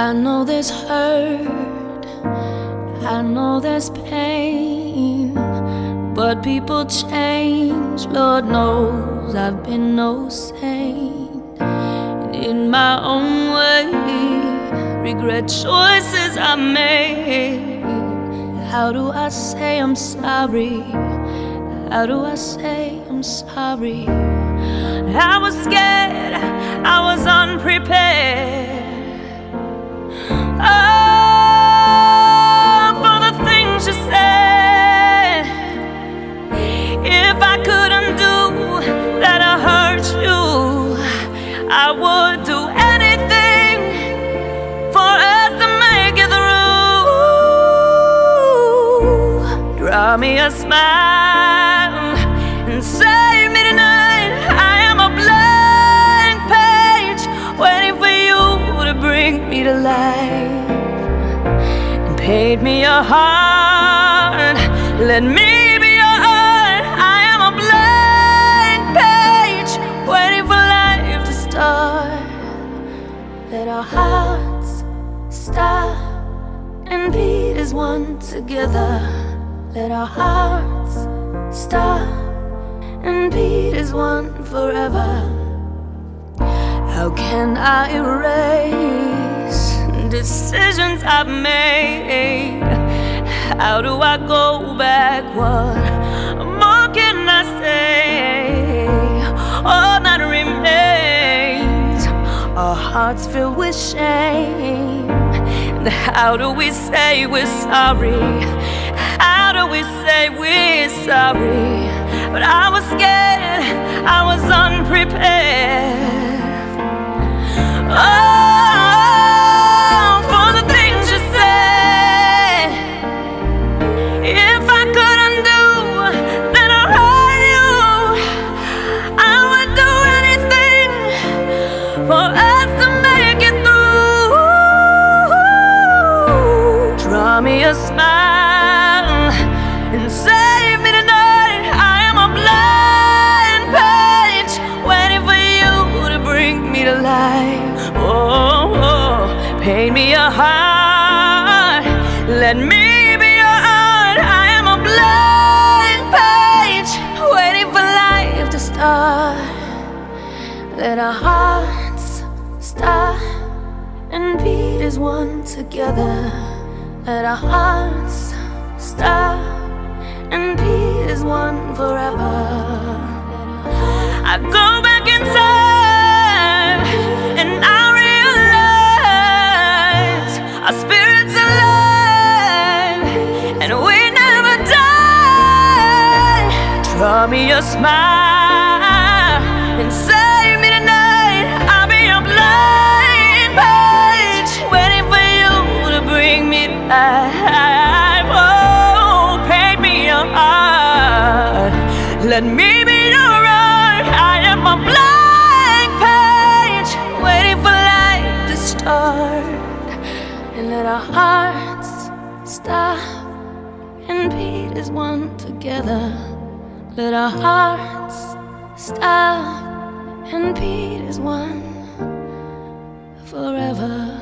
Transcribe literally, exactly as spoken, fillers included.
I know there's hurt, I know there's pain, but people change, Lord knows I've been no saint. And in my own way, regret choices I made. How do I say I'm sorry? How do I say I'm sorry? I was scared, I was unprepared. Oh, for the things you said. If I couldn't do that I hurt you, I would do anything for us to make it through. Draw me a smile and save me tonight. I am a blank page waiting for you to bring me to life. And paint me your heart, let me be your heart. I am a blank page waiting for life to start. Let our hearts stop and beat as one together. Let our hearts stop and beat as one forever. How can I erase decisions I've made? How do I go back? What more can I say? All that remains are hearts filled with shame. And how do we say we're sorry? How do we say we're sorry? But I was scared, I was unprepared. Oh, for the things you said. If I couldn't do that I hurt you, I would do anything for us to make it through. Draw me a smile and save me tonight. I am a blank page waiting for you to bring me to life. Oh, oh, paint me a heart, let me be your heart. I am a blank page waiting for life to start. Let our hearts stop and beat as one together. Let our hearts stop and beat as one forever. I go back in time and I realize our spirits alive and we never die. Draw me a smile and save me tonight. I'll be a blank page waiting for you to bring me life. Oh, paint me your heart, let me be your heart. I am a blank page waiting for life to start. And let our hearts stop and beat as one together. Let our hearts stop and beat as one forever.